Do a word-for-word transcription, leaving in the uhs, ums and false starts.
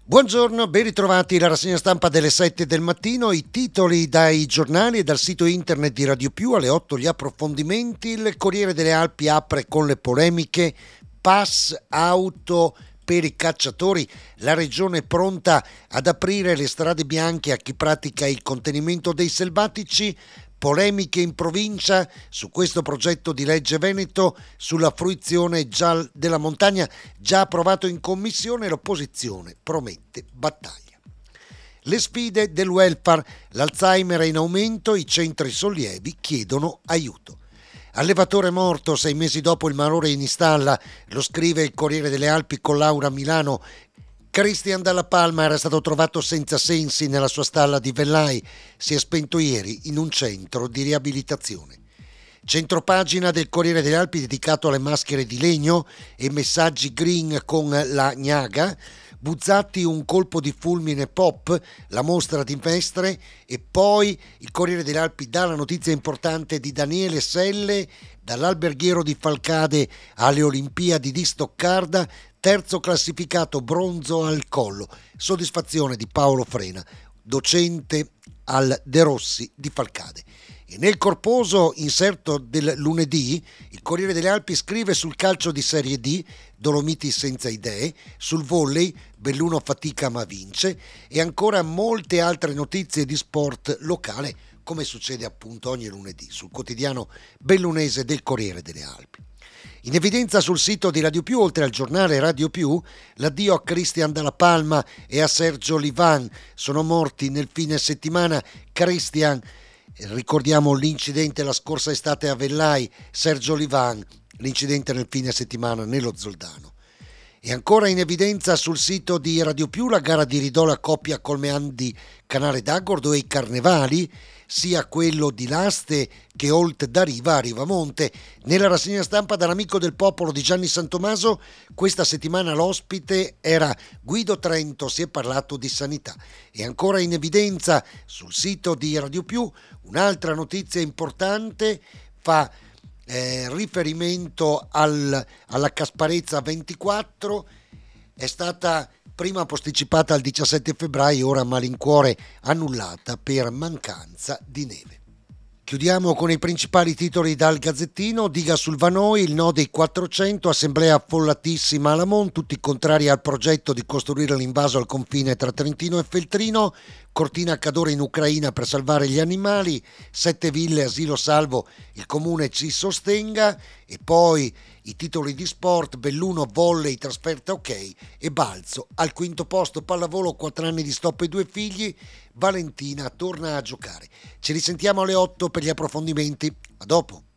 Buongiorno, ben ritrovati la rassegna stampa delle sette del mattino, i titoli dai giornali e dal sito internet di Radio Più. Alle otto gli approfondimenti. Il Corriere delle Alpi apre con le polemiche, pass auto per i cacciatori, la regione pronta ad aprire le strade bianche a chi pratica il contenimento dei selvatici. Polemiche in provincia su questo progetto di legge veneto sulla fruizione già della montagna, già approvato in commissione. L'opposizione promette battaglia. Le sfide del welfare, l'Alzheimer è in aumento, i centri sollievi chiedono aiuto. Allevatore morto sei mesi dopo il malore in Istalla, lo scrive il Corriere delle Alpi con Laura Milano. Cristian Dalla Palma era stato trovato senza sensi nella sua stalla di Vellai, si è spento ieri in un centro di riabilitazione. Centropagina del Corriere delle Alpi dedicato alle maschere di legno e messaggi green con la Gnaga. Buzzati un colpo di fulmine pop, la mostra di Mestre, e poi il Corriere delle Alpi dà la notizia importante di Daniele Selle, dall'alberghiero di Falcade alle Olimpiadi di Stoccarda, terzo classificato, bronzo al collo, soddisfazione di Paolo Frena, docente al De Rossi di Falcade. E nel corposo inserto del lunedì, il Corriere delle Alpi scrive sul calcio di Serie D, Dolomiti senza idee, sul volley, Belluno fatica ma vince, e ancora molte altre notizie di sport locale, come succede appunto ogni lunedì sul quotidiano bellunese del Corriere delle Alpi. In evidenza sul sito di Radio Più, oltre al giornale Radio Più, l'addio a Cristian Dalla Palma e a Sergio Livan. Sono morti nel fine settimana. Cristian, ricordiamo l'incidente la scorsa estate a Vellai, Sergio Livan, l'incidente nel fine settimana nello Zoldano. E ancora in evidenza sul sito di Radio Più la gara di Ridola coppia Colmeandi Canale d'Agordo e i carnevali, sia quello di Laste che Olt da Riva a Rivamonte. Nella rassegna stampa dall'amico del popolo di Gianni Santomaso, questa settimana l'ospite era Guido Trento, si è parlato di sanità. E ancora in evidenza sul sito di Radio Più un'altra notizia importante, fa eh, riferimento al, alla Casparezza ventiquattro, è stata prima posticipata al diciassette febbraio, ora a malincuore annullata per mancanza di neve. Chiudiamo con i principali titoli dal Gazzettino. Diga sul Vanoi, il no dei quattrocento, assemblea affollatissima a Lamont, tutti contrari al progetto di costruire l'invaso al confine tra Trentino e Feltrino. Cortina Cadore in Ucraina per salvare gli animali, sette ville, asilo salvo, il comune ci sostenga. E poi i titoli di sport, Belluno volley, trasferta ok, e Balzo al quinto posto, pallavolo, quattro anni di stop e due figli, Valentina torna a giocare. Ci risentiamo alle otto per gli approfondimenti, a dopo.